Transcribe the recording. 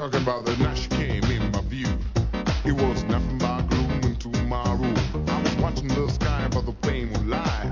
talking about the night she came in my view. It was nothing but gloom into my room. I was watching the sky, but the flame would lie.